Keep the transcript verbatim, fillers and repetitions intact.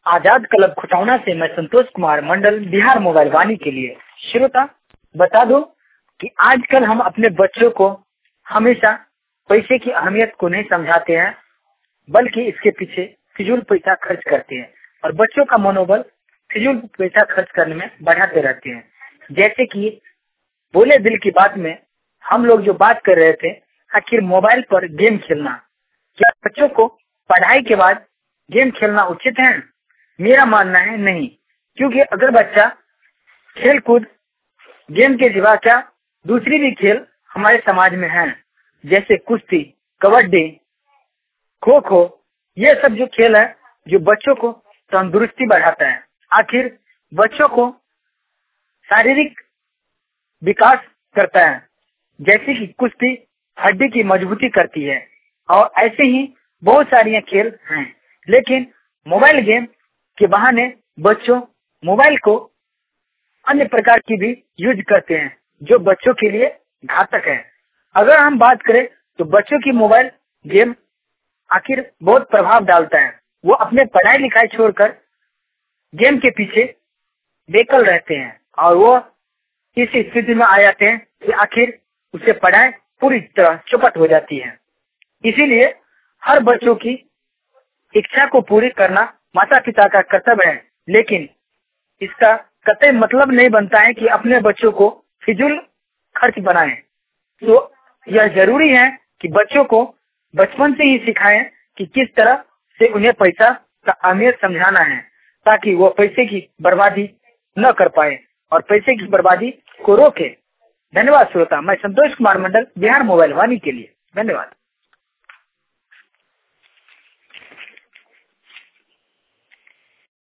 आजाद club Khutauna से मैं Santosh Kumar Mandal, Bihar mobile Vaani के लिए। श्रोता, बता दो कि आजकल हम अपने बच्चों को हमेशा पैसे की अहमियत को नहीं समझाते हैं, बल्कि इसके पीछे फिजूल पैसा खर्च करते हैं और बच्चों का मनोबल फिजूल पैसा खर्च करने में बढ़ाते रहते हैं। जैसे कि बोले दिल की बात में हम लोग जो बात कर रहे थे, आखिर मोबाइल पर गेम खेलना, क्या बच्चों को पढ़ाई के बाद गेम खेलना उचित है? मेरा मानना है नहीं, क्योंकि अगर बच्चा खेल कूद गेम के सिवा क्या दूसरी भी खेल हमारे समाज में हैं, जैसे कुश्ती, कबड्डी, खो खो, ये सब जो खेल है जो बच्चों को तंदुरुस्ती बढ़ाता है। आखिर बच्चों को शारीरिक विकास करता है, जैसे कि कुश्ती हड्डी की मजबूती करती है और ऐसे ही बहुत सारी खेल हैं। लेकिन मोबाइल गेम के बहाने बच्चों मोबाइल को अन्य प्रकार की भी यूज करते हैं, जो बच्चों के लिए घातक है। अगर हम बात करें तो बच्चों की मोबाइल गेम आखिर बहुत प्रभाव डालता है। वो अपने पढ़ाई लिखाई छोड़कर गेम के पीछे बेकल रहते हैं और वो इस स्थिति में आ जाते हैं कि आखिर उसे पढ़ाई पूरी तरह चौपट हो जाती है। इसीलिए हर बच्चों की इच्छा को पूरी करना माता पिता का कर्तव्य है, लेकिन इसका कतई मतलब नहीं बनता है कि अपने बच्चों को फिजूल खर्च बनाएं। तो यह जरूरी है कि बच्चों को बचपन से ही सिखाएं कि किस तरह से उन्हें पैसा का अहमियत समझाना है, ताकि वो पैसे की बर्बादी न कर पाए और पैसे की बर्बादी को रोके। धन्यवाद श्रोता, मैं संतोष कुमार मंडल, बिहार मोबाइल वाणी के लिए। धन्यवाद।